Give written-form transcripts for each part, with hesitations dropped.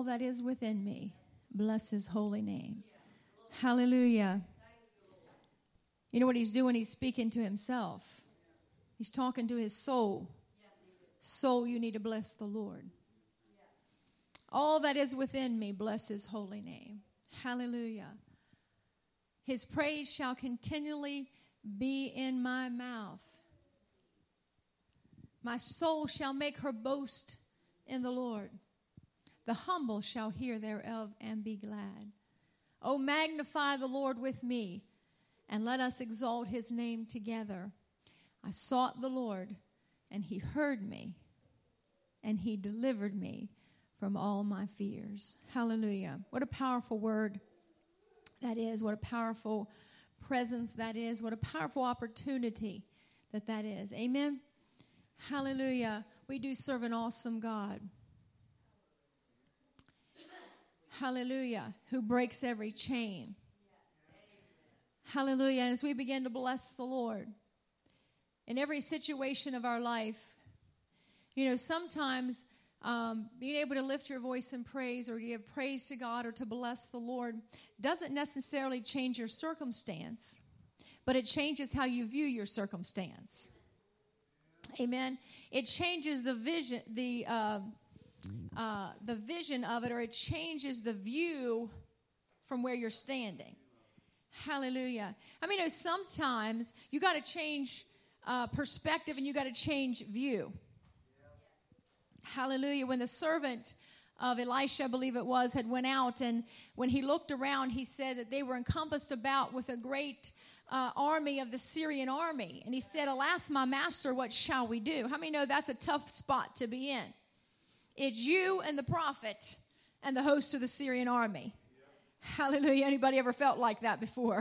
that is within me, bless his holy name. Hallelujah. You know what he's doing? He's speaking to himself. He's talking to his soul. Soul, you need to bless the Lord. All that is within me, bless his holy name. Hallelujah. His praise shall continually be in my mouth. My soul shall make her boast in the Lord. The humble shall hear thereof and be glad. Oh, magnify the Lord with me, and let us exalt his name together. I sought the Lord, and he heard me, and he delivered me from all my fears. Hallelujah. What a powerful word that is. What a powerful presence that is. What a powerful opportunity that is. Amen. Hallelujah. We do serve an awesome God. Hallelujah. Who breaks every chain. Hallelujah. And as we begin to bless the Lord in every situation of our life, you know, sometimes being able to lift your voice in praise or to give praise to God or to bless the Lord doesn't necessarily change your circumstance, but it changes how you view your circumstance. Amen. It changes the vision, the vision of it, or it changes the view from where you're standing. Hallelujah. I mean, sometimes you got to change perspective and you got to change view. Hallelujah. When the servant of Elisha, I believe it was, had went out, and when he looked around, he said that they were encompassed about with a great army of the Syrian army. And he said, alas, my master, what shall we do? How many know that's a tough spot to be in? It's you and the prophet and the host of the Syrian army. Hallelujah. Anybody ever felt like that before?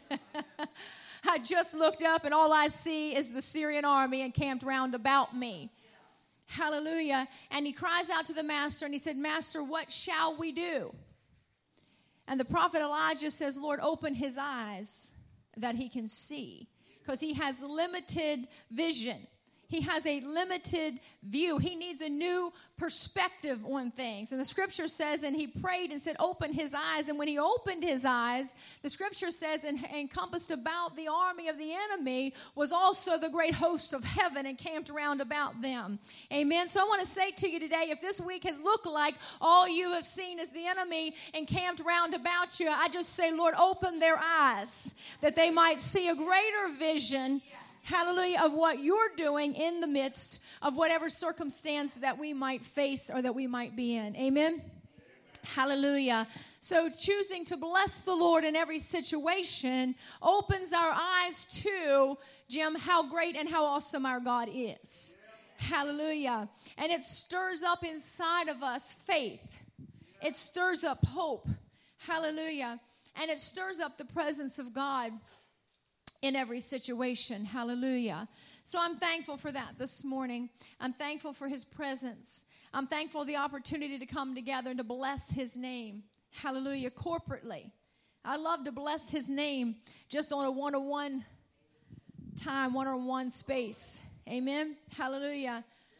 I just looked up and all I see is the Syrian army encamped round about me. Hallelujah. And he cries out to the master and he said, Master, what shall we do? And the prophet Elijah says, Lord, open his eyes that he can see, because he has limited vision. He has a limited view. He needs a new perspective on things. And the scripture says, and he prayed and said, open his eyes. And when he opened his eyes, the scripture says, and encompassed about the army of the enemy was also the great host of heaven encamped round about them. Amen. So I want to say to you today, if this week has looked like all you have seen is the enemy encamped round about you, I just say, Lord, open their eyes that they might see a greater vision, hallelujah, of what you're doing in the midst of whatever circumstance that we might face or that we might be in. Amen? Hallelujah. So choosing to bless the Lord in every situation opens our eyes to, Jim, how great and how awesome our God is. Hallelujah. And it stirs up inside of us faith. It stirs up hope. Hallelujah. And it stirs up the presence of God in every situation. Hallelujah. So I'm thankful for that this morning. I'm thankful for his presence. I'm thankful for the opportunity to come together and to bless his name. Hallelujah. Corporately. I love to bless his name just on a one-on-one time, one-on-one space. Amen. Hallelujah.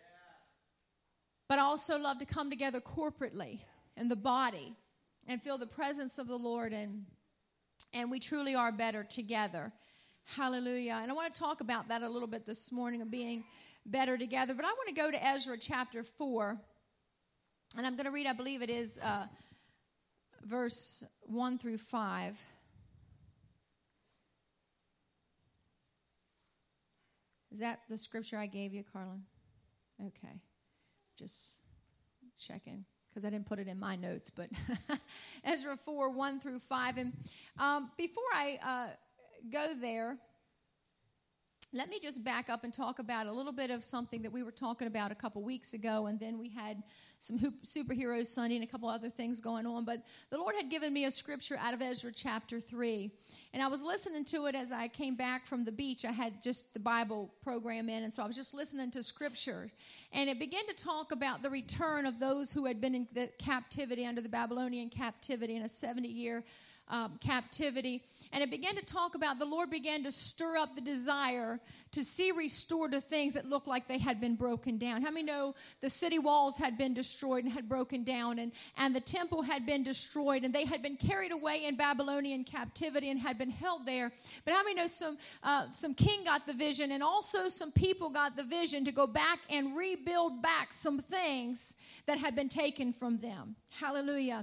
But I also love to come together corporately in the body and feel the presence of the Lord, and we truly are better together. Hallelujah. And I want to talk about that a little bit this morning, of being better together. But I want to go to Ezra chapter 4. And I'm going to read, I believe it is verse 1 through 5. Is that the scripture I gave you, Carlin? Okay. Just checking, because I didn't put it in my notes. But Ezra 4, 1 through 5. And before I go there, let me just back up and talk about a little bit of something that we were talking about a couple weeks ago, and then we had some Superheroes Sunday and a couple other things going on. But the Lord had given me a scripture out of Ezra chapter 3, and I was listening to it as I came back from the beach. I had just the Bible program in, and so I was just listening to scripture, and it began to talk about the return of those who had been in the captivity, under the Babylonian captivity, in a 70-year captivity. And it began to talk about, the Lord began to stir up the desire to see restored the things that looked like they had been broken down. How many know the city walls had been destroyed and had broken down, and the temple had been destroyed, and they had been carried away in Babylonian captivity and had been held there? But how many know some king got the vision, and also some people got the vision to go back and rebuild back some things that had been taken from them? Hallelujah.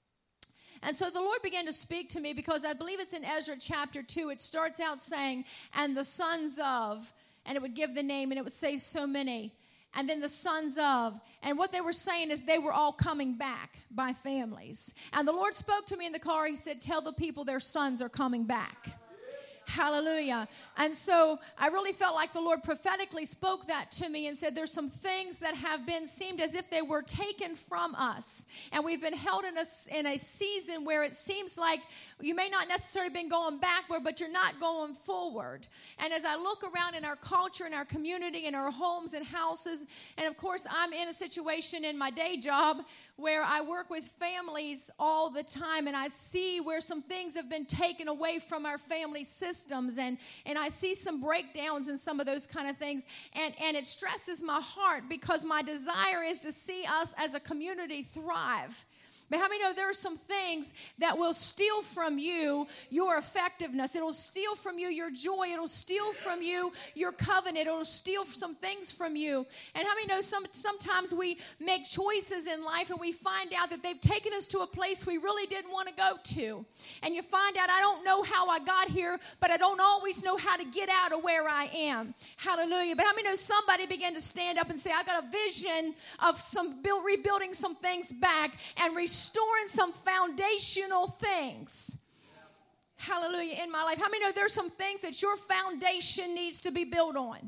And so the Lord began to speak to me, because I believe it's in Ezra chapter 2. It starts out saying, and the sons of, and it would give the name, and it would say so many. And then the sons of, and what they were saying is they were all coming back by families. And the Lord spoke to me in the car. He said, tell the people their sons are coming back. Hallelujah. And so I really felt like the Lord prophetically spoke that to me and said there's some things that have been seemed as if they were taken from us. And we've been held in a season where it seems like you may not necessarily been going backward, but you're not going forward. And as I look around in our culture, in our community, in our homes and houses, and of course I'm in a situation in my day job where I work with families all the time, and I see where some things have been taken away from our family systems, and I see some breakdowns in some of those kind of things, and it stresses my heart, because my desire is to see us as a community thrive. But how many know there are some things that will steal from you your effectiveness? It'll steal from you your joy. It'll steal from you your covenant. It'll steal some things from you. And how many know sometimes we make choices in life and we find out that they've taken us to a place we really didn't want to go to. And you find out, I don't know how I got here, but I don't always know how to get out of where I am. Hallelujah. But how many know somebody began to stand up and say, I got a vision of rebuilding some things back and restoring some foundational things. Hallelujah, in my life. How many know there's some things that your foundation needs to be built on?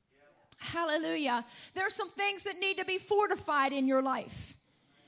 Hallelujah. There's some things that need to be fortified in your life.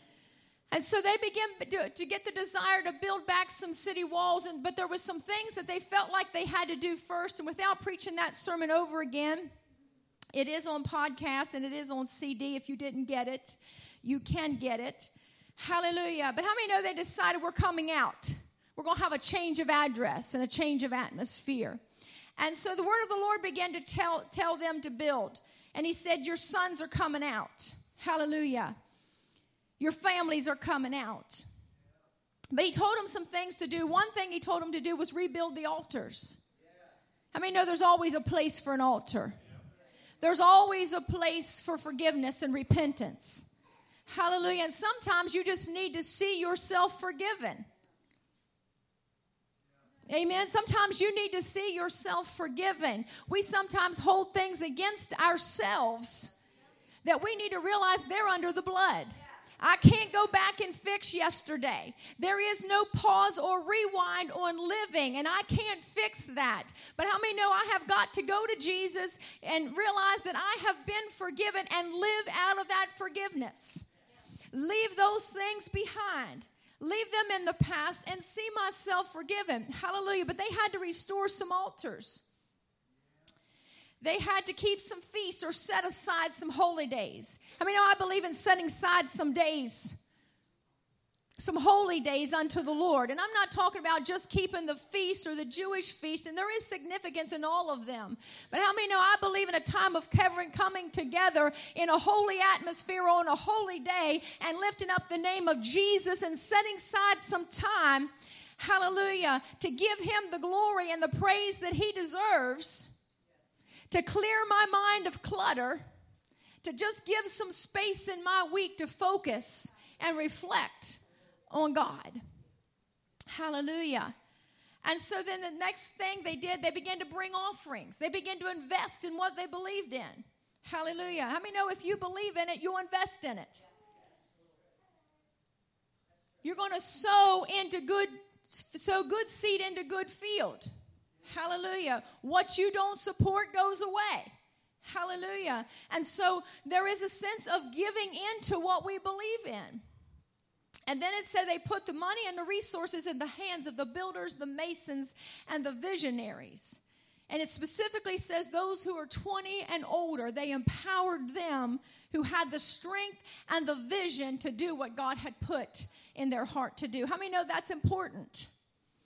And so they began to get the desire to build back some city walls, but there was some things that they felt like they had to do first. And without preaching that sermon over again, it is on podcast and it is on CD. If you didn't get it, you can get it. Hallelujah. But how many know they decided we're coming out? We're going to have a change of address and a change of atmosphere. And so the word of the Lord began to tell them to build. And he said, your sons are coming out. Hallelujah. Your families are coming out. But he told them some things to do. One thing he told them to do was rebuild the altars. How many know there's always a place for an altar? There's always a place for forgiveness and repentance. Hallelujah. And sometimes you just need to see yourself forgiven. Amen. Sometimes you need to see yourself forgiven. We sometimes hold things against ourselves that we need to realize they're under the blood. I can't go back and fix yesterday. There is no pause or rewind on living, and I can't fix that. But how many know I have got to go to Jesus and realize that I have been forgiven and live out of that forgiveness? Leave those things behind. Leave them in the past and see myself forgiven. Hallelujah. But they had to restore some altars. They had to keep some feasts or set aside some holy days. I mean, I believe in setting aside some days, some holy days unto the Lord. And I'm not talking about just keeping the feast or the Jewish feast, and there is significance in all of them. But how many know I believe in a time of coming together in a holy atmosphere on a holy day and lifting up the name of Jesus and setting aside some time, hallelujah, to give him the glory and the praise that he deserves, to clear my mind of clutter, to just give some space in my week to focus and reflect on God. Hallelujah. And so then the next thing they did, they began to bring offerings. They began to invest in what they believed in. Hallelujah. How many know if you believe in it, you'll invest in it? You're going to sow good seed into good field. Hallelujah. What you don't support goes away. Hallelujah. And so there is a sense of giving into what we believe in. And then it said they put the money and the resources in the hands of the builders, the masons, and the visionaries. And it specifically says those who are 20 and older, they empowered them who had the strength and the vision to do what God had put in their heart to do. How many know that's important?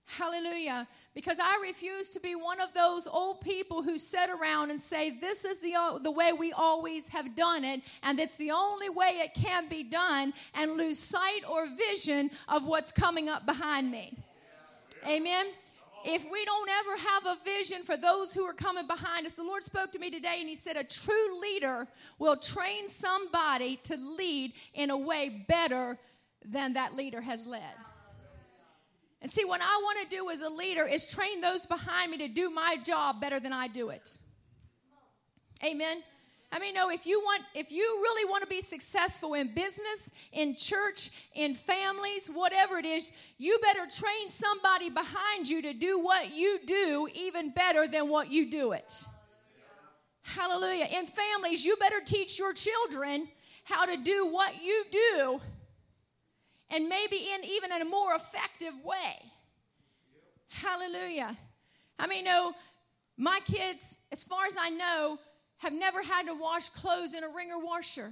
Hallelujah. Because I refuse to be one of those old people who sit around and say, this is the way we always have done it, and it's the only way it can be done, and lose sight or vision of what's coming up behind me. Amen. If we don't ever have a vision for those who are coming behind us, the Lord spoke to me today and he said a true leader will train somebody to lead in a way better than that leader has led. And see, what I want to do as a leader is train those behind me to do my job better than I do it. Amen. I mean, no, if you really want to be successful in business, in church, in families, whatever it is, you better train somebody behind you to do what you do even better than what you do it. Hallelujah. In families, you better teach your children how to do what you do, and maybe even in a more effective way. Hallelujah. I mean, no, my kids, as far as I know, have never had to wash clothes in a wringer washer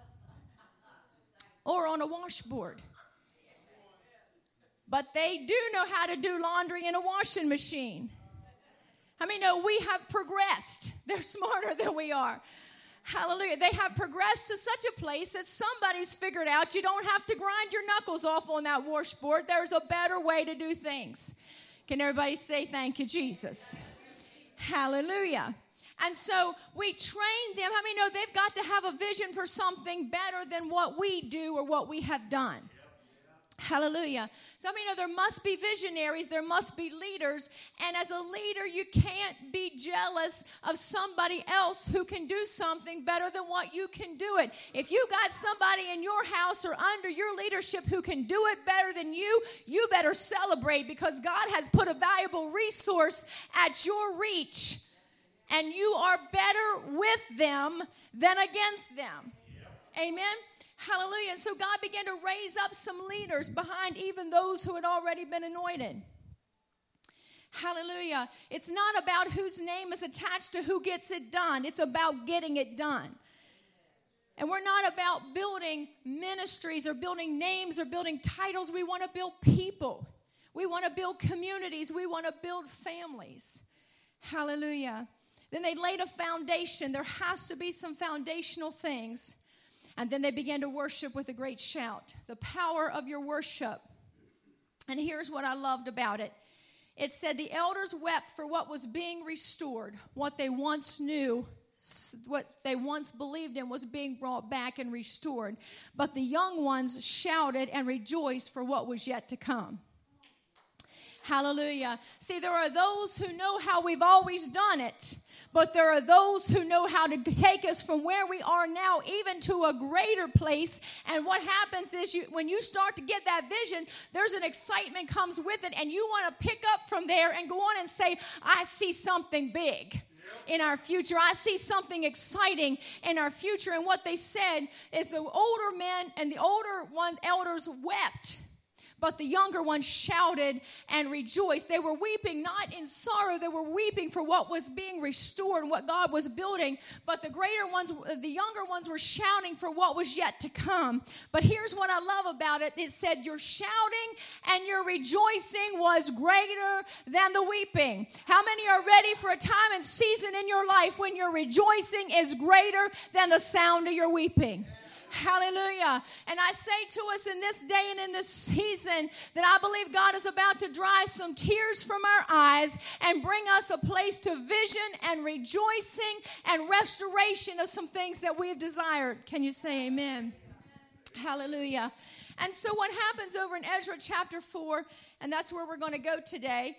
or on a washboard. But they do know how to do laundry in a washing machine. I mean, no, we have progressed. They're smarter than we are. Hallelujah. They have progressed to such a place that somebody's figured out you don't have to grind your knuckles off on that washboard. There's a better way to do things. Can everybody say thank you, Jesus? Hallelujah. And so we train them. I mean, no, they've got to have a vision for something better than what we do or what we have done. Hallelujah. So, I mean, no, there must be visionaries. There must be leaders. And as a leader, you can't be jealous of somebody else who can do something better than what you can do it. If you got somebody in your house or under your leadership who can do it better than you, you better celebrate, because God has put a valuable resource at your reach. And you are better with them than against them. Yep. Amen. Hallelujah. And so God began to raise up some leaders behind even those who had already been anointed. Hallelujah. It's not about whose name is attached to who gets it done. It's about getting it done. And we're not about building ministries or building names or building titles. We want to build people. We want to build communities. We want to build families. Hallelujah. Then they laid a foundation. There has to be some foundational things. And then they began to worship with a great shout. The power of your worship. And here's what I loved about it. It said the elders wept for what was being restored. What they once knew, what they once believed in was being brought back and restored. But the young ones shouted and rejoiced for what was yet to come. Hallelujah. See, there are those who know how we've always done it, but there are those who know how to take us from where we are now even to a greater place. And what happens is when you start to get that vision, there's an excitement comes with it, and you want to pick up from there and go on and say, I see something big in our future. I see something exciting in our future. And what they said is the older men and the older elders wept, but the younger ones shouted and rejoiced. They were weeping not in sorrow. They were weeping for what was being restored and what God was building. But the younger ones were shouting for what was yet to come. But here's what I love about it. It said your shouting and your rejoicing was greater than the weeping. How many are ready for a time and season in your life when your rejoicing is greater than the sound of your weeping? Hallelujah. And I say to us in this day and in this season that I believe God is about to dry some tears from our eyes and bring us a place to vision and rejoicing and restoration of some things that we have desired. Can you say amen? Hallelujah. And so what happens over in Ezra chapter 4, and that's where we're going to go today.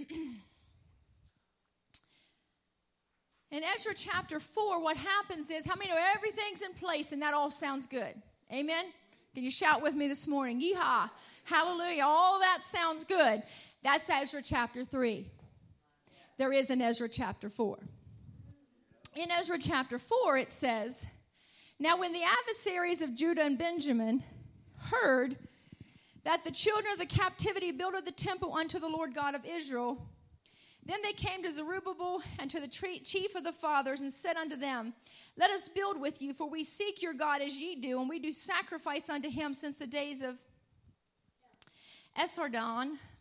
In Ezra chapter 4, what happens is, how many know everything's in place and that all sounds good? Amen? Can you shout with me this morning? Yeehaw. Hallelujah. All that sounds good. That's Ezra chapter 3. There is an Ezra chapter 4. In Ezra chapter 4, it says, now when the adversaries of Judah and Benjamin heard that the children of the captivity builded the temple unto the Lord God of Israel, then they came to Zerubbabel and to the chief of the fathers and said unto them, let us build with you, for we seek your God as ye do, and we do sacrifice unto him since the days of Esarhaddon,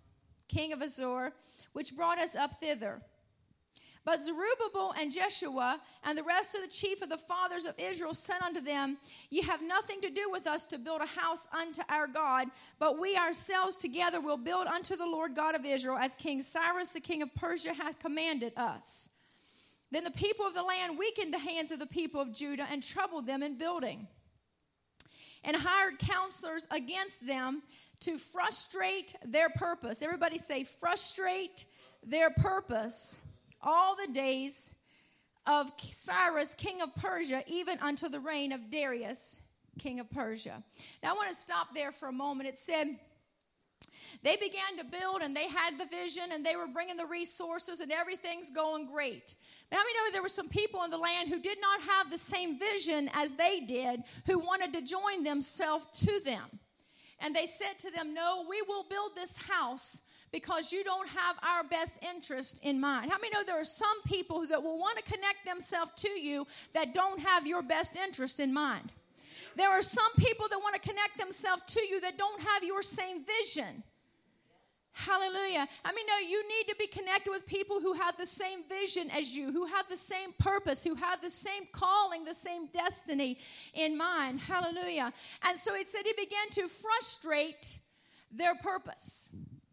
king of Azor, which brought us up thither. But Zerubbabel and Jeshua and the rest of the chief of the fathers of Israel said unto them, Ye have nothing to do with us to build a house unto our God, but we ourselves together will build unto the Lord God of Israel, as King Cyrus the king of Persia hath commanded us. Then the people of the land weakened the hands of the people of Judah and troubled them in building, and hired counselors against them to frustrate their purpose. Everybody say, frustrate their purpose. All the days of Cyrus, king of Persia, even unto the reign of Darius, king of Persia. Now, I want to stop there for a moment. It said they began to build, and they had the vision, and they were bringing the resources, and everything's going great. But how many know there were some people in the land who did not have the same vision as they did, who wanted to join themselves to them? And they said to them, no, we will build this house because you don't have our best interest in mind. How many know there are some people that will want to connect themselves to you that don't have your best interest in mind? There are some people that want to connect themselves to you that don't have your same vision. Hallelujah. I mean, no, you need to be connected with people who have the same vision as you, who have the same purpose, who have the same calling, the same destiny in mind. Hallelujah. And so it said he began to frustrate their purpose.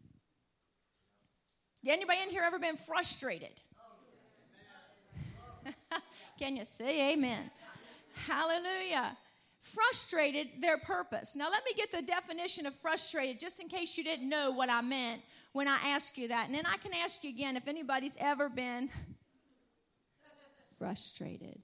Anybody in here ever been frustrated? Can you say amen? Hallelujah. Frustrated their purpose. Now, let me get the definition of frustrated, just in case you didn't know what I meant when I asked you that. And then I can ask you again if anybody's ever been frustrated.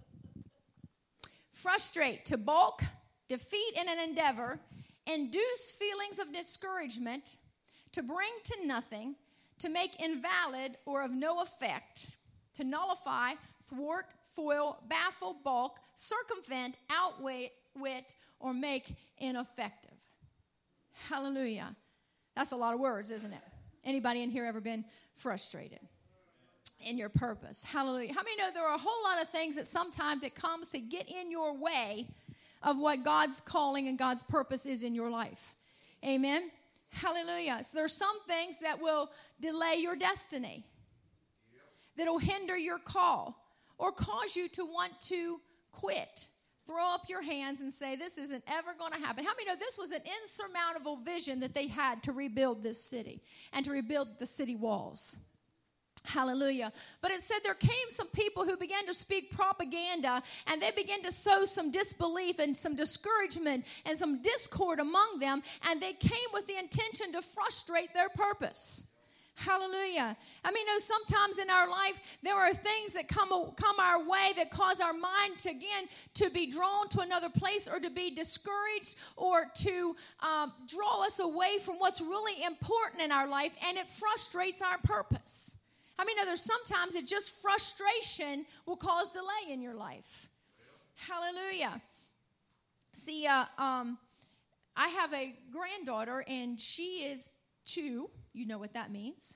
Frustrate, to balk, defeat in an endeavor, induce feelings of discouragement, to bring to nothing, to make invalid or of no effect, to nullify, thwart, foil, baffle, balk, circumvent, outwit, or make ineffective. Hallelujah. That's a lot of words, isn't it? Anybody in here ever been frustrated in your purpose? Hallelujah. How many know there are a whole lot of things that sometimes it comes to get in your way of what God's calling and God's purpose is in your life? Amen. Hallelujah. So there's some things that will delay your destiny, that will hinder your call, or cause you to want to quit. Throw up your hands and say, this isn't ever going to happen. How many know this was an insurmountable vision that they had to rebuild this city and to rebuild the city walls? Hallelujah. But it said there came some people who began to speak propaganda, and they began to sow some disbelief and some discouragement and some discord among them, and they came with the intention to frustrate their purpose. Hallelujah. I mean, sometimes in our life, there are things that come our way that cause our mind to, again, to be drawn to another place, or to be discouraged, or to draw us away from what's really important in our life, and it frustrates our purpose. I mean, there's sometimes it just frustration will cause delay in your life. Hallelujah. See, I have a granddaughter, and she is 2. You know what that means.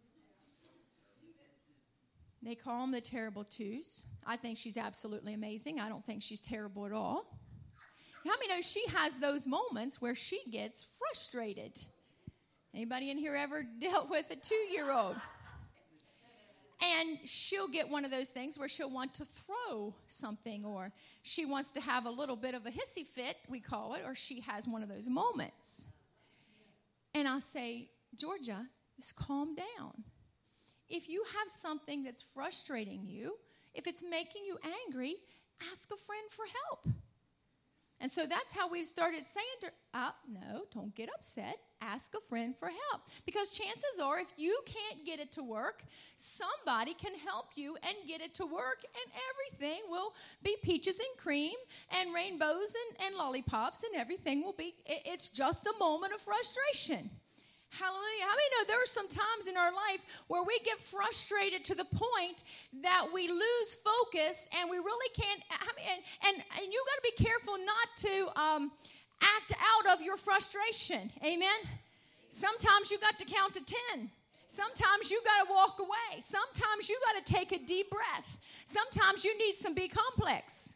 They call them the terrible 2s. I think she's absolutely amazing. I don't think she's terrible at all. How many know she has those moments where she gets frustrated? Anybody in here ever dealt with a 2-year-old? And she'll get one of those things where she'll want to throw something, or she wants to have a little bit of a hissy fit, we call it, or she has one of those moments. And I'll say, Georgia, just calm down. If you have something that's frustrating you, if it's making you angry, ask a friend for help. And so that's how we started saying to her, no, don't get upset. Ask a friend for help. Because chances are, if you can't get it to work, somebody can help you and get it to work, and everything will be peaches and cream and rainbows and lollipops, and everything will be, it's just a moment of frustration. Hallelujah. How many know there are some times in our life where we get frustrated to the point that we lose focus, and we really can't, and you got to be careful not to act out of your frustration. Amen? Sometimes you got to count to 10. Sometimes you got to walk away. Sometimes you got to take a deep breath. Sometimes you need some B-complex.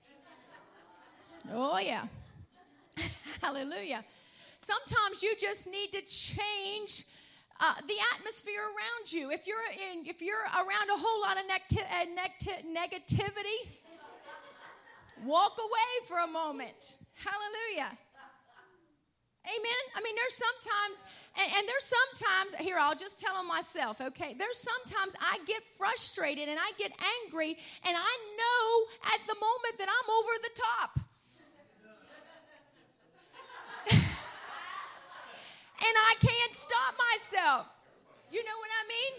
Oh, yeah. Hallelujah. Sometimes you just need to change the atmosphere around you. If you're around a whole lot of negativity, walk away for a moment. Hallelujah. Amen. I mean, there's sometimes, and there's sometimes, here, I'll just tell them myself, okay? There's sometimes I get frustrated and I get angry, and I know at the moment that I'm over the top. And I can't stop myself. You know what I mean?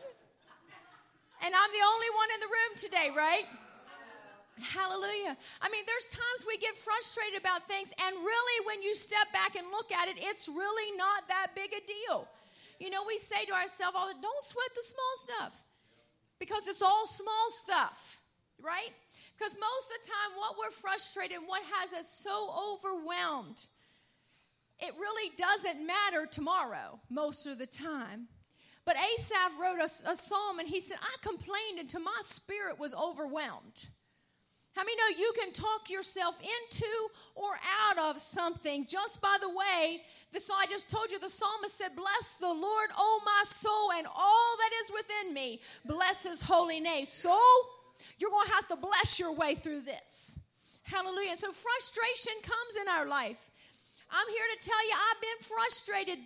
And I'm the only one in the room today, right? Hallelujah. I mean, there's times we get frustrated about things, and really when you step back and look at it, it's really not that big a deal. You know, we say to ourselves, oh, don't sweat the small stuff, because it's all small stuff, right? Because most of the time what we're frustrated and what has us so overwhelmed, it really doesn't matter tomorrow most of the time. But Asaph wrote a psalm, and he said, I complained until my spirit was overwhelmed. How many know you can talk yourself into or out of something just by the way? I just told you, the psalmist said, bless the Lord, O my soul, and all that is within me. Bless his holy name. So you're going to have to bless your way through this. Hallelujah. And so frustration comes in our life. I'm here to tell you, I've been frustrated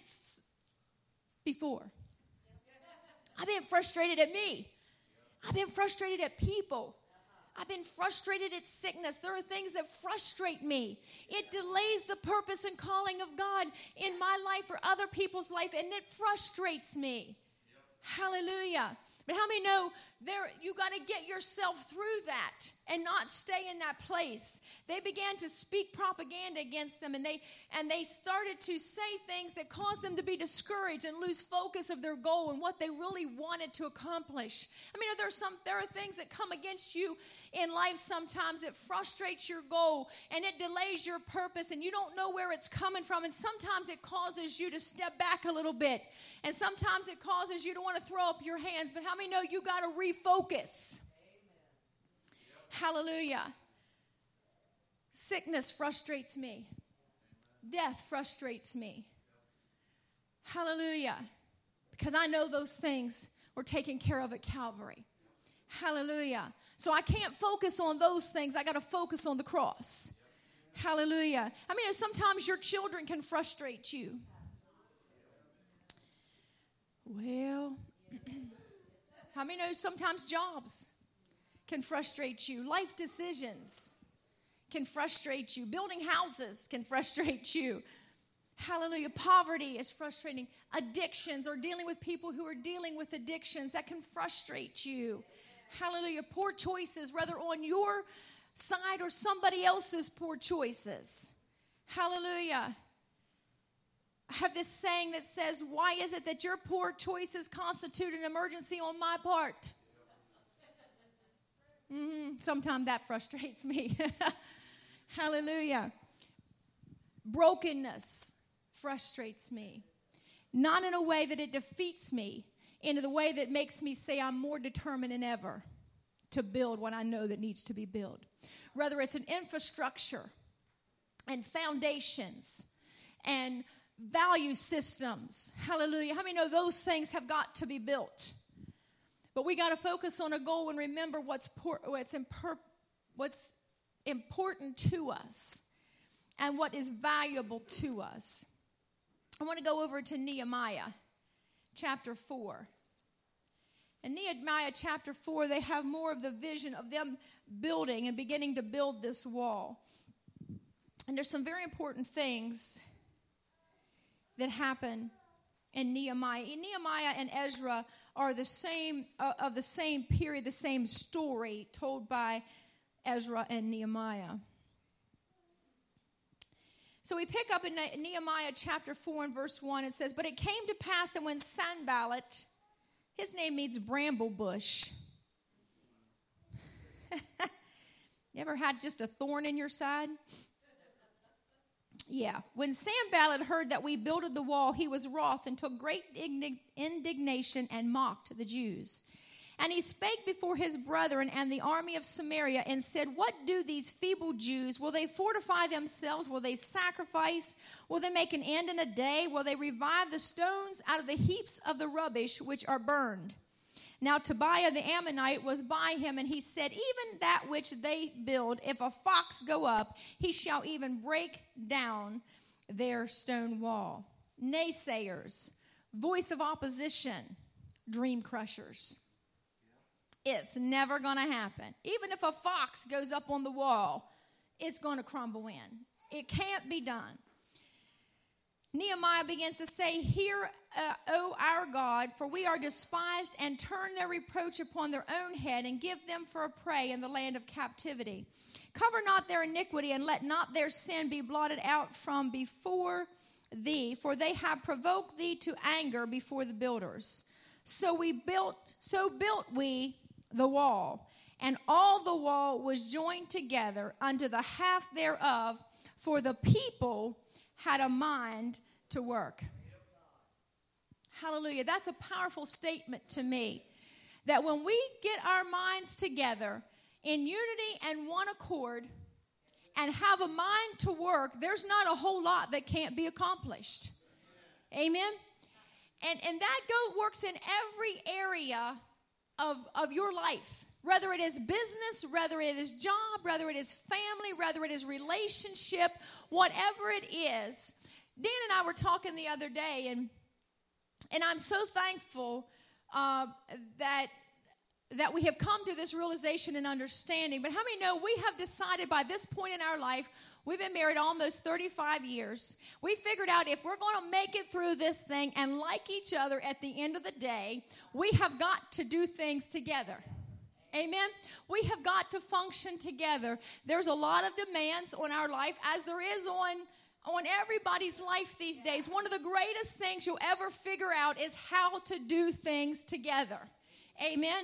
before. I've been frustrated at me. I've been frustrated at people. I've been frustrated at sickness. There are things that frustrate me. It delays the purpose and calling of God in my life or other people's life, and it frustrates me. Hallelujah. But how many know you got to get yourself through that and not stay in that place? They began to speak propaganda against them, and they started to say things that caused them to be discouraged and lose focus of their goal and what they really wanted to accomplish. I mean, there are things that come against you in life sometimes that frustrates your goal, and it delays your purpose, and you don't know where it's coming from, and sometimes it causes you to step back a little bit, and sometimes it causes you to want to throw up your hands. But how many know you got to refocus? Amen. Hallelujah. Sickness frustrates me. Death frustrates me. Hallelujah. Because I know those things were taken care of at Calvary. Hallelujah. So I can't focus on those things. I got to focus on the cross. Hallelujah. I mean, sometimes your children can frustrate you. Well, how many know sometimes jobs can frustrate you? Life decisions can frustrate you. Building houses can frustrate you. Hallelujah. Poverty is frustrating. Addictions, or dealing with people who are dealing with addictions, that can frustrate you. Hallelujah. Poor choices, whether on your side or somebody else's poor choices. Hallelujah. I have this saying that says, why is it that your poor choices constitute an emergency on my part? Sometimes that frustrates me. Hallelujah. Brokenness frustrates me. Not in a way that it defeats me, in the way that makes me say I'm more determined than ever to build what I know that needs to be built. Whether it's an infrastructure and foundations and value systems. Hallelujah. How many know those things have got to be built? But we got to focus on a goal and remember what's important to us and what is valuable to us. I want to go over to Nehemiah chapter 4. In Nehemiah chapter 4, they have more of the vision of them building and beginning to build this wall. And there's some very important things that happen in Nehemiah. Nehemiah and Ezra are the same of the same period, the same story told by Ezra and Nehemiah. So we pick up in Nehemiah chapter 4 and verse 1. It says, but it came to pass that when Sanballat, his name means bramble bush. You ever had just a thorn in your side? Yeah. When Sanballat heard that we builded the wall, he was wroth and took great indignation and mocked the Jews. And he spake before his brethren and the army of Samaria and said, what do these feeble Jews? Will they fortify themselves? Will they sacrifice? Will they make an end in a day? Will they revive the stones out of the heaps of the rubbish which are burned? Now Tobiah the Ammonite was by him, and he said, even that which they build, if a fox go up, he shall even break down their stone wall. Naysayers, voice of opposition, dream crushers. It's never going to happen. Even if a fox goes up on the wall, it's going to crumble in. It can't be done. Nehemiah begins to say, hear, O our God, for we are despised, and turn their reproach upon their own head, and give them for a prey in the land of captivity. Cover not their iniquity, and let not their sin be blotted out from before thee, for they have provoked thee to anger before the builders. So built we the wall, and all the wall was joined together unto the half thereof, for the people had a mind to work. Hallelujah. That's a powerful statement to me. That when we get our minds together in unity and one accord and have a mind to work, there's not a whole lot that can't be accomplished. Amen? And that works in every area of your life. Whether it is business, whether it is job, whether it is family, whether it is relationship, whatever it is. Dan and I were talking the other day, and I'm so thankful that we have come to this realization and understanding. But how many know we have decided by this point in our life, we've been married almost 35 years. We figured out if we're going to make it through this thing and like each other at the end of the day, we have got to do things together. Amen. We have got to function together. There's a lot of demands on our life, as there is on everybody's life these days. One of the greatest things you'll ever figure out is how to do things together. Amen.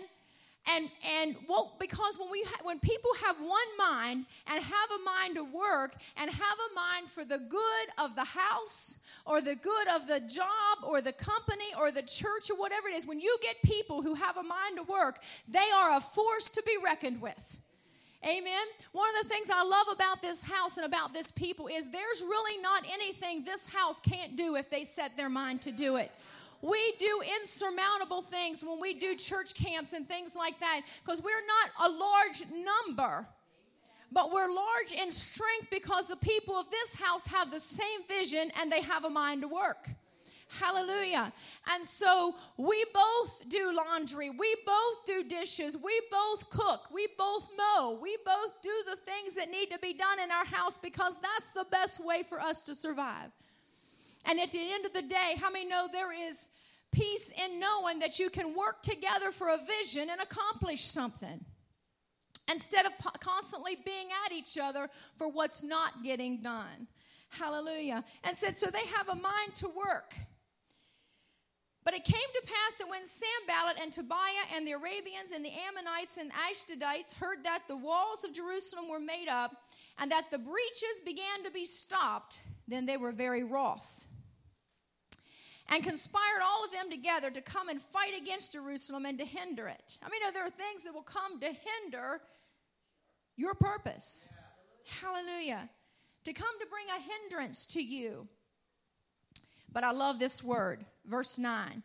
Because when people have one mind and have a mind to work and have a mind for the good of the house or the good of the job or the company or the church or whatever it is, when you get people who have a mind to work, they are a force to be reckoned with. Amen. One of the things I love about this house and about this people is there's really not anything this house can't do if they set their mind to do it. We do insurmountable things when we do church camps and things like that, because we're not a large number, but we're large in strength because the people of this house have the same vision and they have a mind to work. Hallelujah. And so we both do laundry. We both do dishes. We both cook. We both mow. We both do the things that need to be done in our house because that's the best way for us to survive. And at the end of the day, how many know there is peace in knowing that you can work together for a vision and accomplish something instead of constantly being at each other for what's not getting done? Hallelujah. And said, so they have a mind to work. But it came to pass that when Sanballat and Tobiah and the Arabians and the Ammonites and Ashdodites heard that the walls of Jerusalem were made up and that the breaches began to be stopped, then they were very wroth and conspired all of them together to come and fight against Jerusalem and to hinder it. I mean, there are things that will come to hinder your purpose. Hallelujah. To come to bring a hindrance to you. But I love this word, verse 9.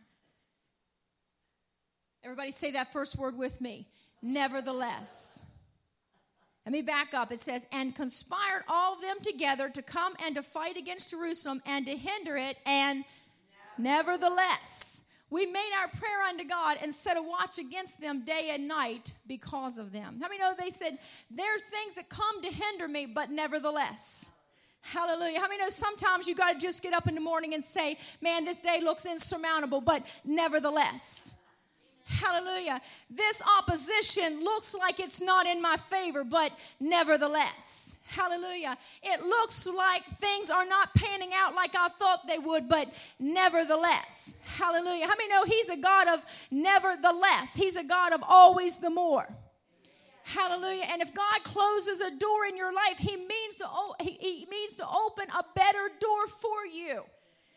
Everybody say that first word with me. Nevertheless. Let me back up. It says, and conspired all of them together to come and to fight against Jerusalem and to hinder it. And nevertheless, we made our prayer unto God and set a watch against them day and night because of them. How many know they said, there's things that come to hinder me, but nevertheless. Hallelujah. How many know sometimes you got to just get up in the morning and say, man, this day looks insurmountable, but nevertheless. Hallelujah. This opposition looks like it's not in my favor, but nevertheless. Hallelujah. It looks like things are not panning out like I thought they would, but nevertheless. Hallelujah. How many know he's a God of nevertheless? He's a God of always the more. Hallelujah. And if God closes a door in your life, he means to open a better door for you.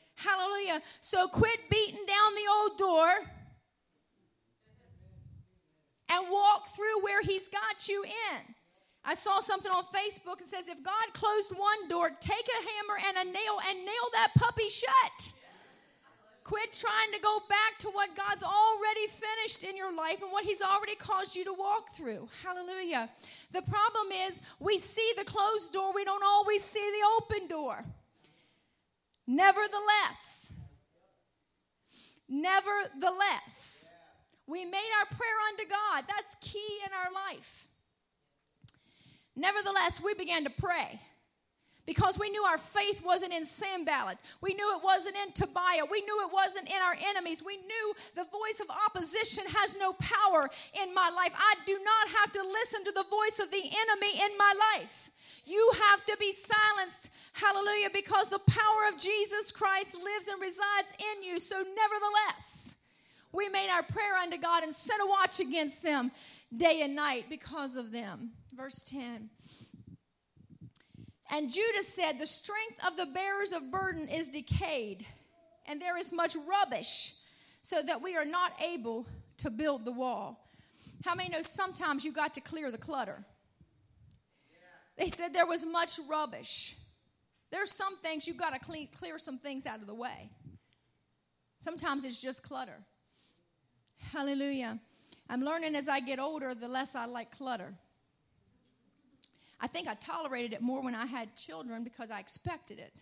Hallelujah. So quit beating down the old door and walk through where he's got you in. I saw something on Facebook that says, if God closed one door, take a hammer and a nail and nail that puppy shut. Quit trying to go back to what God's already finished in your life and what he's already caused you to walk through. Hallelujah. The problem is we see the closed door. We don't always see the open door. Nevertheless, we made our prayer unto God. That's key in our life. Nevertheless, we began to pray. Because we knew our faith wasn't in Sanballat. We knew it wasn't in Tobiah. We knew it wasn't in our enemies. We knew the voice of opposition has no power in my life. I do not have to listen to the voice of the enemy in my life. You have to be silenced, hallelujah, because the power of Jesus Christ lives and resides in you. So nevertheless, we made our prayer unto God and set a watch against them day and night because of them. Verse 10. And Judah said, the strength of the bearers of burden is decayed, and there is much rubbish, so that we are not able to build the wall. How many know sometimes you got to clear the clutter? They said there was much rubbish. There's some things you got to clear some things out of the way. Sometimes it's just clutter. Hallelujah. I'm learning as I get older, the less I like clutter. I think I tolerated it more when I had children because I expected it.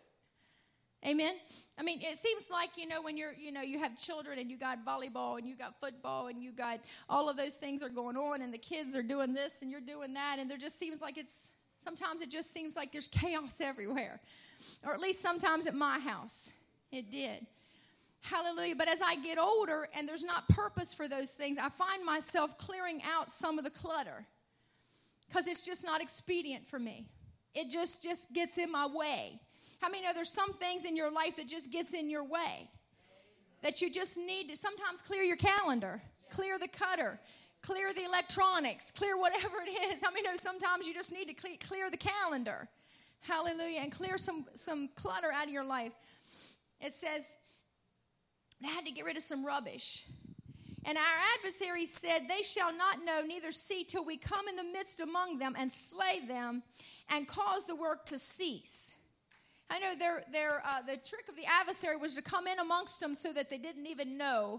Amen? I mean, it seems like, when you have children and you got volleyball and you got football and you got all of those things are going on and the kids are doing this and you're doing that, and there just seems like sometimes it just seems like there's chaos everywhere. Or at least sometimes at my house. It did. Hallelujah. But as I get older and there's not purpose for those things, I find myself clearing out some of the clutter. Because it's just not expedient for me. It just gets in my way. How many know there's some things in your life that just gets in your way? That you just need to sometimes clear your calendar, clear the clutter, clear the electronics, clear whatever it is. How many know sometimes you just need to clear the calendar? Hallelujah. And clear some clutter out of your life. It says they had to get rid of some rubbish. And our adversaries said, they shall not know, neither see, till we come in the midst among them and slay them and cause the work to cease. I know the trick of the adversary was to come in amongst them so that they didn't even know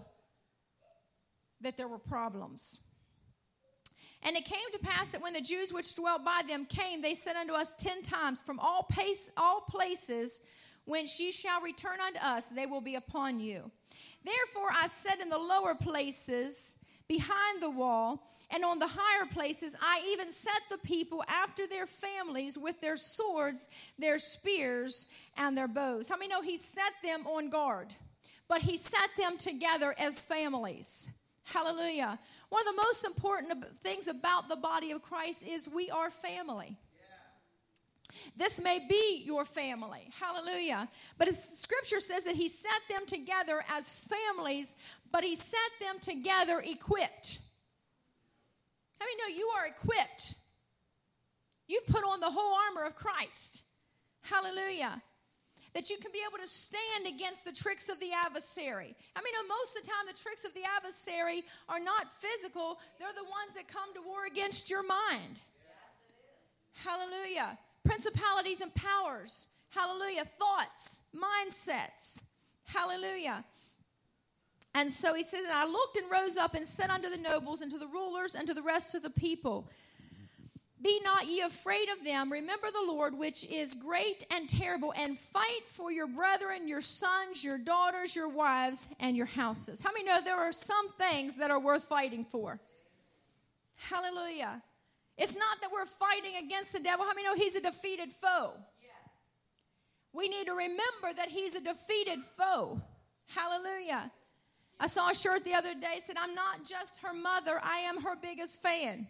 that there were problems. And it came to pass that when the Jews which dwelt by them came, they said unto us 10 times, from all places whence ye shall return unto us, they will be upon you. Therefore I said in the lower places behind the wall, and on the higher places I even set the people after their families with their swords, their spears, and their bows. How many know he set them on guard? But he set them together as families. Hallelujah. One of the most important things about the body of Christ is we are family. This may be your family. Hallelujah. But Scripture says that he set them together as families, but he set them together equipped. How many know you are equipped? You've put on the whole armor of Christ. Hallelujah. That you can be able to stand against the tricks of the adversary. I mean, most of the time the tricks of the adversary are not physical. They're the ones that come to war against your mind. Hallelujah. Principalities and powers. Hallelujah. Thoughts, mindsets. Hallelujah. And so he says, and I looked and rose up and said unto the nobles and to the rulers and to the rest of the people, be not ye afraid of them. Remember the Lord, which is great and terrible, and fight for your brethren, your sons, your daughters, your wives, and your houses. How many know there are some things that are worth fighting for? Hallelujah. It's not that we're fighting against the devil. How many know he's a defeated foe? Yes. We need to remember that he's a defeated foe. Hallelujah. I saw a shirt the other day that said, I'm not just her mother, I am her biggest fan.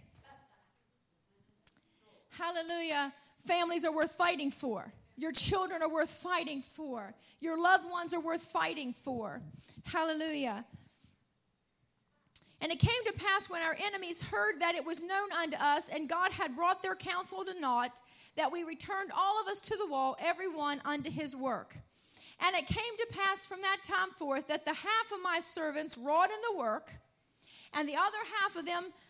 Hallelujah. Families are worth fighting for. Your children are worth fighting for. Your loved ones are worth fighting for. Hallelujah. And it came to pass when our enemies heard that it was known unto us, and God had brought their counsel to naught, that we returned all of us to the wall, every one unto his work. And it came to pass from that time forth that the half of my servants wrought in the work, and the other half of them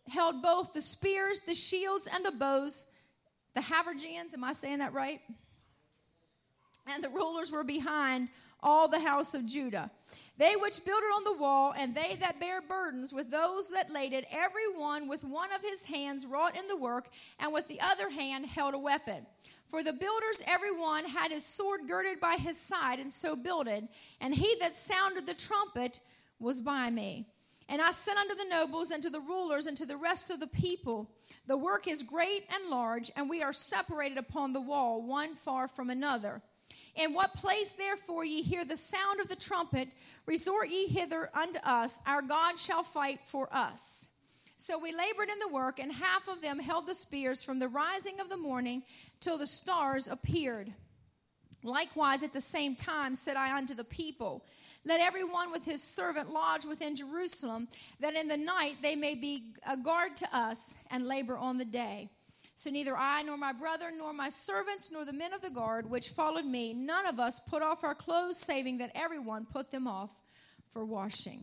held both the spears, the shields, and the bows. The habergeons, am I saying that right? And the rulers were behind all the house of Judah. They which builded on the wall, and they that bare burdens with those that laid it, every one with one of his hands wrought in the work, and with the other hand held a weapon. For the builders, every one had his sword girded by his side, and so builded. And he that sounded the trumpet was by me. And I said unto the nobles, and to the rulers, and to the rest of the people, the work is great and large, and we are separated upon the wall, one far from another. In what place, therefore, ye hear the sound of the trumpet, resort ye hither unto us. Our God shall fight for us. So we labored in the work, and half of them held the spears from the rising of the morning till the stars appeared. Likewise, at the same time said I unto the people, let every one with his servant lodge within Jerusalem, that in the night they may be a guard to us, and labor on the day. So neither I, nor my brother, nor my servants, nor the men of the guard which followed me, none of us put off our clothes, saving that everyone put them off for washing.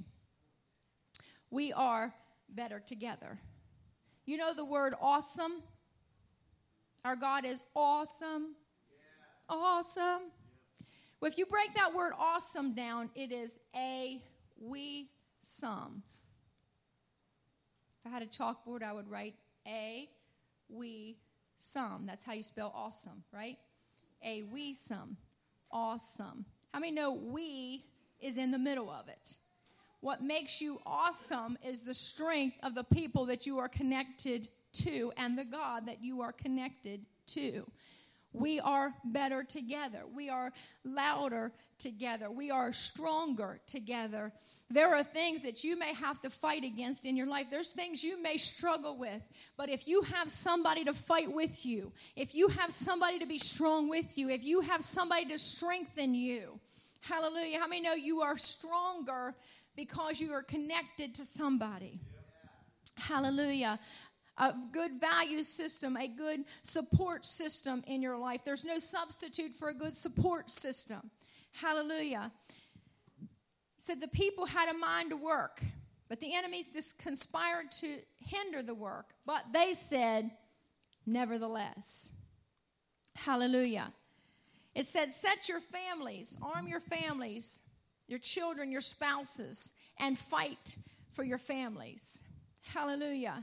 We are better together. You know the word awesome? Our God is awesome. Yeah. Awesome. Well, if you break that word awesome down, it is we, some. If I had a chalkboard, I would write we, some. That's how you spell awesome, right? We, some. Awesome. How many know we is in the middle of it? What makes you awesome is the strength of the people that you are connected to and the God that you are connected to. We are better together. We are louder together. We are stronger together. There are things that you may have to fight against in your life. There's things you may struggle with. But if you have somebody to fight with you, if you have somebody to be strong with you, if you have somebody to strengthen you, hallelujah. How many know you are stronger because you are connected to somebody? Hallelujah. A good value system, a good support system in your life. There's no substitute for a good support system. Hallelujah. Said the people had a mind to work, but the enemies just conspired to hinder the work. But they said, nevertheless. Hallelujah. It said, set your families, arm your families, your children, your spouses, and fight for your families. Hallelujah.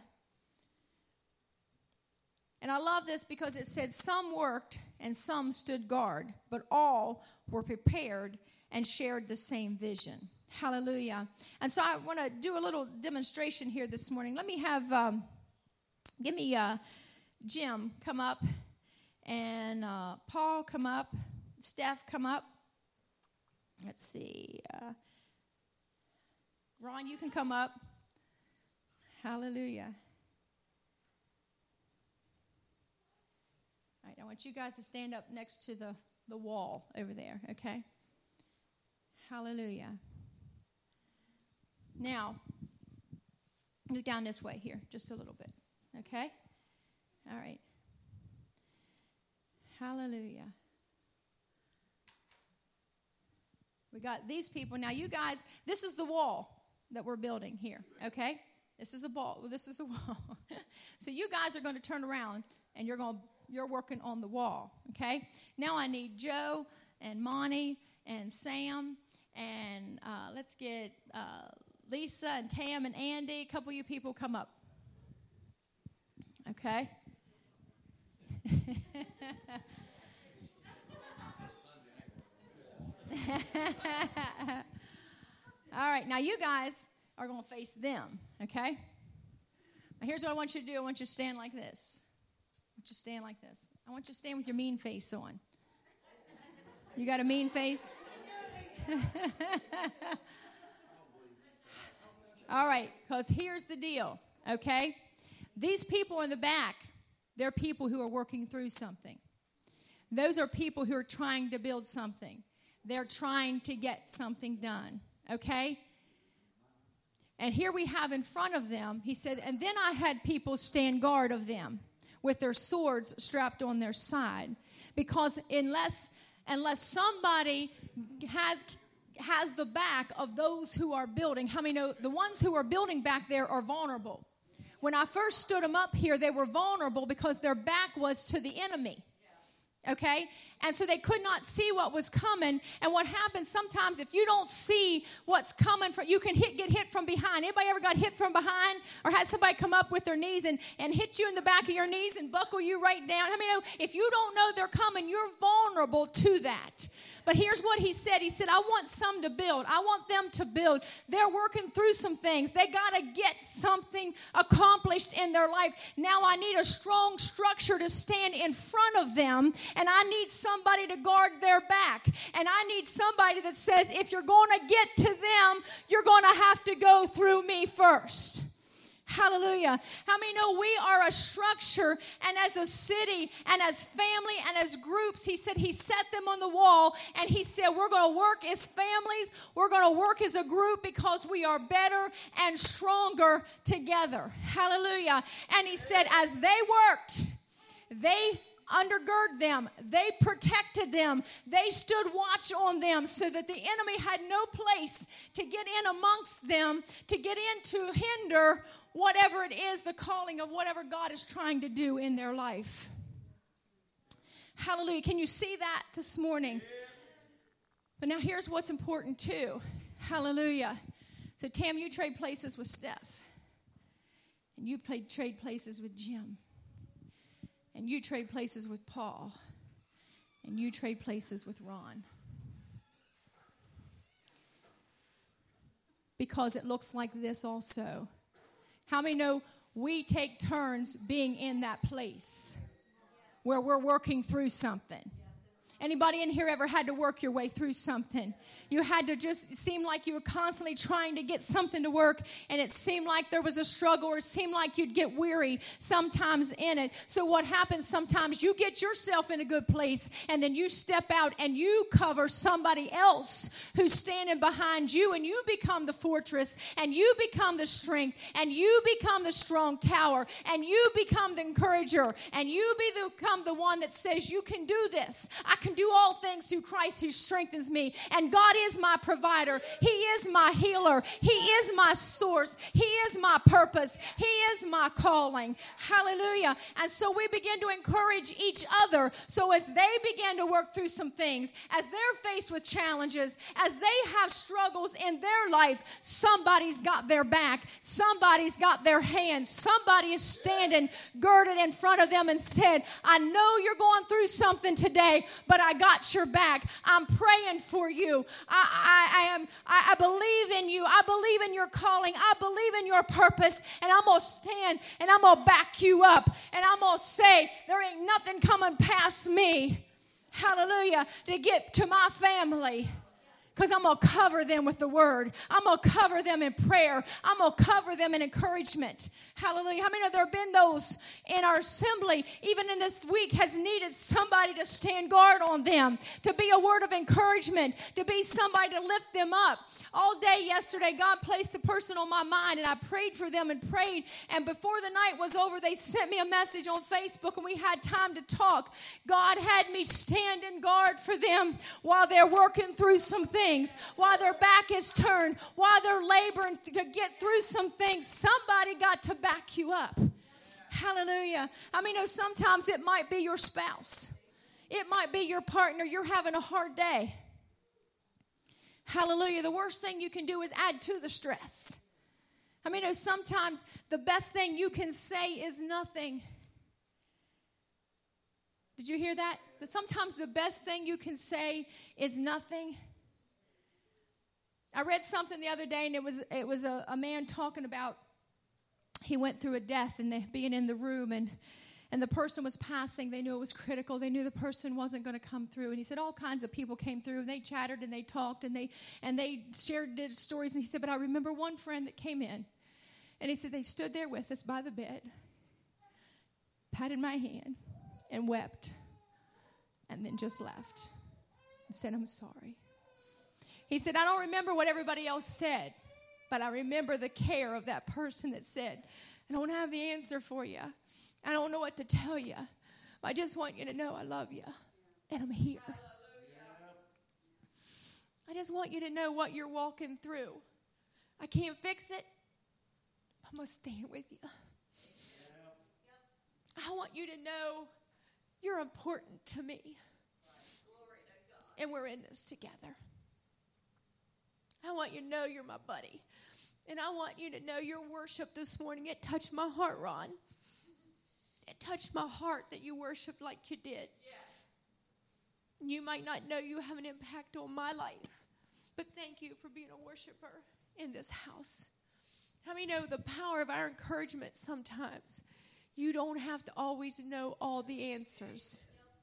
And I love this because it said some worked and some stood guard, but all were prepared and shared the same vision. Hallelujah. And so I want to do a little demonstration here this morning. Let me have, give me Jim come up, and Paul come up, Steph come up. Let's see. Ron, you can come up. Hallelujah. All right, I want you guys to stand up next to the wall over there, okay? Hallelujah. Now, move down this way here, just a little bit, okay? All right. Hallelujah. We got these people. Now, you guys, this is the wall that we're building here, okay? This is a wall. So you guys are going to turn around, and you're working on the wall, okay? Now I need Joe and Monty and Sam, and let's get Lisa and Tam and Andy. A couple of you people come up, okay? All right, now you guys are going to face them, okay? Now here's what I want you to do. I want you to stand like this. I want you to stand like this. I want you to stand with your mean face on. You got a mean face? All right, because here's the deal, okay? These people in the back, they're people who are working through something. Those are people who are trying to build something. They're trying to get something done, okay? And here we have in front of them, he said, and then I had people stand guard of them with their swords strapped on their side. Because unless somebody has the back of those who are building, how many know the ones who are building back there are vulnerable? When I first stood them up here, they were vulnerable because their back was to the enemy. Okay? And so they could not see what was coming. And what happens sometimes, if you don't see what's coming, you can get hit from behind. Anybody ever got hit from behind? Or had somebody come up with their knees and hit you in the back of your knees and buckle you right down? I mean, if you don't know they're coming, you're vulnerable to that. But here's what he said. He said, I want some to build. I want them to build. They're working through some things. They got to get something accomplished in their life. Now I need a strong structure to stand in front of them, and I need somebody to guard their back. And I need somebody that says, if you're going to get to them, you're going to have to go through me first. Hallelujah. How many know we are a structure, and as a city and as family and as groups, he said he set them on the wall, and he said we're going to work as families, we're going to work as a group because we are better and stronger together. Hallelujah. And he said as they worked, they undergird them, they protected them, they stood watch on them so that the enemy had no place to get in amongst them, to get in to hinder whatever it is, the calling of whatever God is trying to do in their life. Hallelujah. Can you see that this morning? But now here's what's important too. Hallelujah. So Tam, you trade places with Steph, and you trade places with Jim. And you trade places with Paul. And you trade places with Ron. Because it looks like this also. How many know we take turns being in that place where we're working through something? Anybody in here ever had to work your way through something? You had to just seem like you were constantly trying to get something to work, and it seemed like there was a struggle, or it seemed like you'd get weary sometimes in it. So what happens sometimes, you get yourself in a good place, and then you step out and you cover somebody else who's standing behind you, and you become the fortress, and you become the strength, and you become the strong tower, and you become the encourager, and you become the one that says, you can do this. I can do all things through Christ who strengthens me. And God is my provider. He is my healer. He is my source. He is my purpose. He is my calling. Hallelujah. And so we begin to encourage each other. So as they begin to work through some things, as they're faced with challenges, as they have struggles in their life, somebody's got their back. Somebody's got their hands. Somebody is standing girded in front of them and said, I know you're going through something today, but I got your back. I'm praying for you. I believe in you. I believe in your calling. I believe in your purpose. And I'm going to stand and I'm going to back you up. And I'm going to say, there ain't nothing coming past me. Hallelujah. To get to my family. Because I'm going to cover them with the word. I'm going to cover them in prayer. I'm going to cover them in encouragement. Hallelujah. How many of there have been those in our assembly, even in this week, has needed somebody to stand guard on them, to be a word of encouragement, to be somebody to lift them up? All day yesterday, God placed a person on my mind, and I prayed for them and prayed. And before the night was over, they sent me a message on Facebook, and we had time to talk. God had me stand in guard for them while they're working through some things, while their back is turned, while they're laboring to get through some things. Somebody got to back you up. Hallelujah. I mean, sometimes it might be your spouse. It might be your partner. You're having a hard day. Hallelujah. The worst thing you can do is add to the stress. I mean, sometimes the best thing you can say is nothing. Did you hear that? That sometimes the best thing you can say is nothing. I read something the other day, and it was a man talking about he went through a death and being in the room, and the person was passing. They knew it was critical. They knew the person wasn't going to come through. And he said all kinds of people came through, and they chattered and they talked and they shared stories. And he said, but I remember one friend that came in, and he said they stood there with us by the bed, patted my hand, and wept, and then just left and said, I'm sorry. He said, I don't remember what everybody else said, but I remember the care of that person that said, I don't have the answer for you. I don't know what to tell you. I just want you to know I love you, and I'm here. I just want you to know what you're walking through. I can't fix it, but I'm going to stand with you. I want you to know you're important to me. And we're in this together. I want you to know you're my buddy. And I want you to know your worship this morning, it touched my heart, Ron. It touched my heart that you worshiped like you did. You might not know you have an impact on my life, but thank you for being a worshiper in this house. How many know the power of our encouragement sometimes? You don't have to always know all the answers.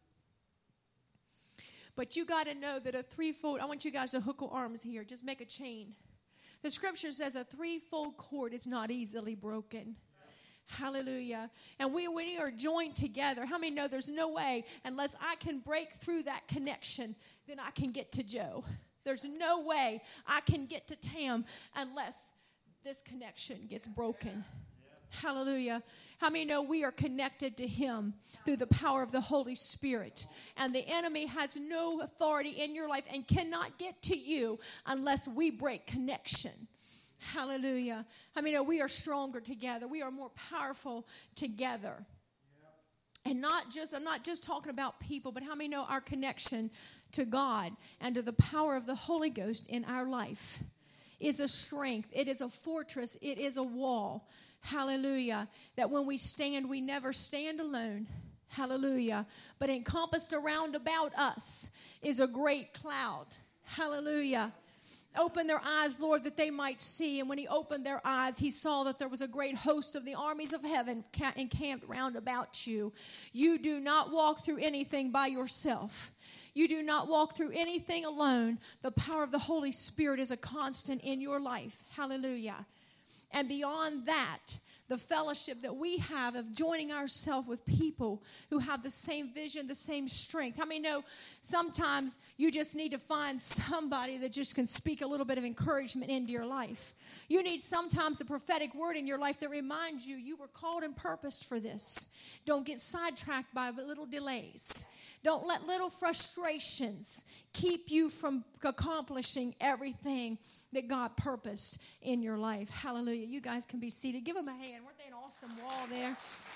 But you got to know that a threefold, I want you guys to hook arms here. Just make a chain. The scripture says a threefold cord is not easily broken. Hallelujah. And when we are joined together, how many know there's no way unless I can break through that connection, then I can get to Joe. There's no way I can get to Tam unless this connection gets broken. Hallelujah. How many know we are connected to him through the power of the Holy Spirit? And the enemy has no authority in your life and cannot get to you unless we break connection. Hallelujah. How many know we are stronger together? We are more powerful together. And I'm not just talking about people, but how many know our connection to God and to the power of the Holy Ghost in our life is a strength. It is a fortress. It is a wall. Hallelujah. That when we stand, we never stand alone. Hallelujah. But encompassed around about us is a great cloud. Hallelujah. Open their eyes, Lord, that they might see. And when he opened their eyes, he saw that there was a great host of the armies of heaven encamped round about you. You do not walk through anything by yourself. You do not walk through anything alone. The power of the Holy Spirit is a constant in your life. Hallelujah. And beyond that, the fellowship that we have of joining ourselves with people who have the same vision, the same strength. How many know sometimes you just need to find somebody that just can speak a little bit of encouragement into your life? You need sometimes a prophetic word in your life that reminds you you were called and purposed for this. Don't get sidetracked by little delays. Don't let little frustrations keep you from accomplishing everything that God purposed in your life. Hallelujah. You guys can be seated. Give them a hand. Weren't they an awesome wall there?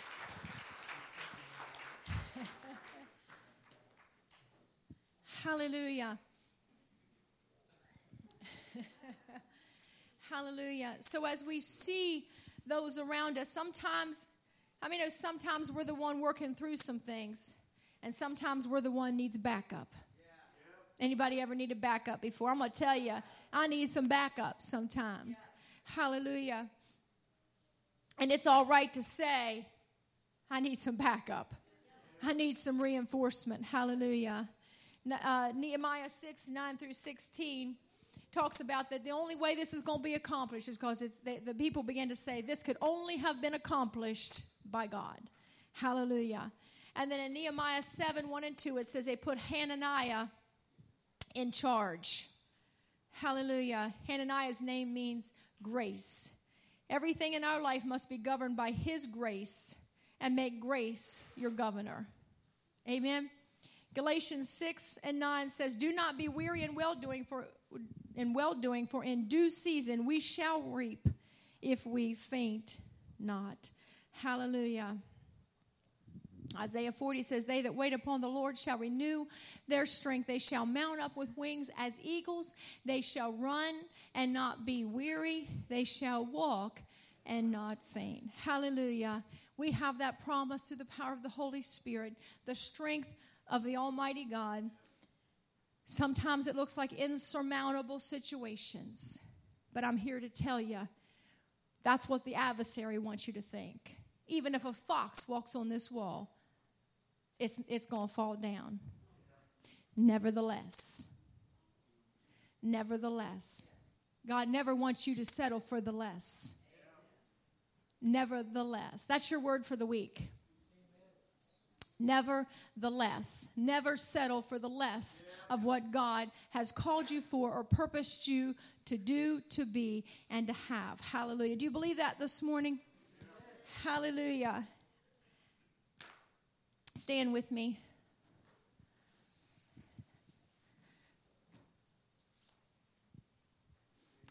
Hallelujah. Hallelujah. So as we see those around us, sometimes we're the one working through some things. And sometimes we're the one needs backup. Anybody ever need a backup before? I'm going to tell you, I need some backup sometimes. Hallelujah. And it's all right to say, I need some backup. I need some reinforcement. Hallelujah. Nehemiah 6:9-16 talks about that the only way this is going to be accomplished is because the people began to say this could only have been accomplished by God. Hallelujah. And then in Nehemiah 7:1-2, it says they put Hananiah in charge. Hallelujah. Hananiah's name means grace. Everything in our life must be governed by his grace and make grace your governor. Amen. Galatians 6:9 says, do not be weary in well-doing, for in due season we shall reap if we faint not. Hallelujah. Isaiah 40 says, they that wait upon the Lord shall renew their strength. They shall mount up with wings as eagles. They shall run and not be weary. They shall walk and not faint. Hallelujah. We have that promise through the power of the Holy Spirit, the strength of the Almighty God. Sometimes it looks like insurmountable situations, but I'm here to tell you that's what the adversary wants you to think. Even if a fox walks on this wall, it's going to fall down. Nevertheless, God never wants you to settle for the less. Nevertheless. That's your word for the week. Nevertheless. Never settle for the less of what God has called you for or purposed you to do, to be, and to have. Hallelujah. Do you believe that this morning? Hallelujah. Stand with me.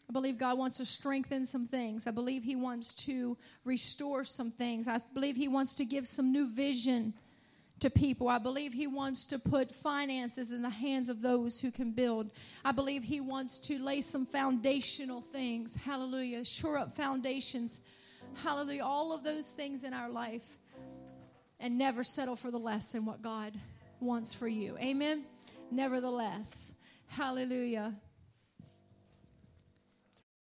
I believe God wants to strengthen some things. I believe He wants to restore some things. I believe He wants to give some new vision to people. I believe He wants to put finances in the hands of those who can build. I believe He wants to lay some foundational things. Hallelujah. Shore up foundations. Hallelujah. All of those things in our life. And never settle for the less than what God wants for you. Amen. Nevertheless. Hallelujah.